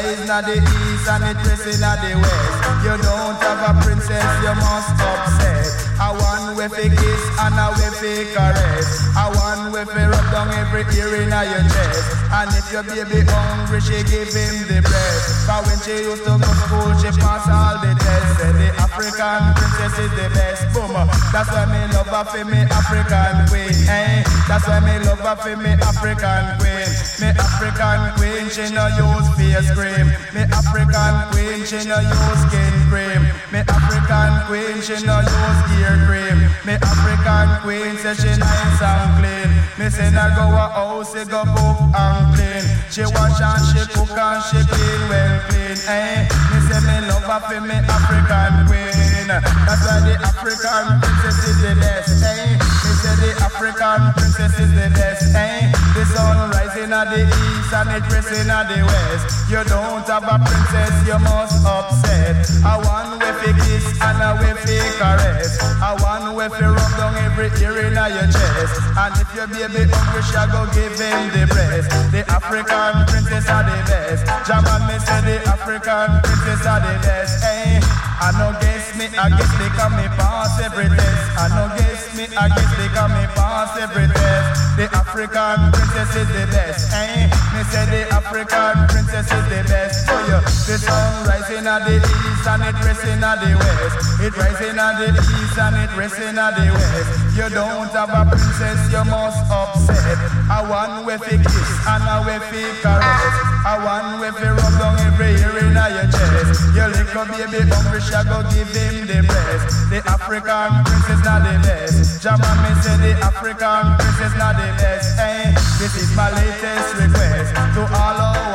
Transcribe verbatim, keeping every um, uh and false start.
rise na the east and it pressing na the west. You don't have a princess, you must upset. I want with a kiss and a with a caress. I want with a rub down every ear in your chest. And if your baby hungry, she give him the breast. But when she used to go to school, she pass all the tests. Said the African princess is the best. Boom. That's why me love her for me African queen. Eh? That's why me love her for me African queen. Me African queen, she no use face cream. Me African queen, she no use skin cream. Me African queen, she no use ear cream. Me African queen, say she nice and clean. Me say na go a house, she go cook and clean. She wash and she cook and she clean well clean. Eh? Me say me love her for me African queen. That's why the African princess is the best. Eh? Me say the African princess is the best. Eh? The sun rising at the east and it pressing at the west. You don't have a princess, you must upset. I want with a kiss and a with a caress. I want with a rub down every ear in your chest. And if your baby hungry, she go give him the breast. The African princess are the best. Jaman me say the African princess are the best. Hey, I no guess me, I guess they come me pass every test. I no guess me, I guess they come me pass every test. The African princess is the best. Hey, me say the African princess is the best. For you, the sun rising at the east and it resting at the west. It rising at the east and it resting at the west. You don't have a princess, you must upset. I want with a kiss and a with a caress. I want with a rub down every ear in your chest. Your little baby hungry, she go give him the breast. The African princess not the best. Jaman me say the African princess not the best. Hey, this is my latest request to all of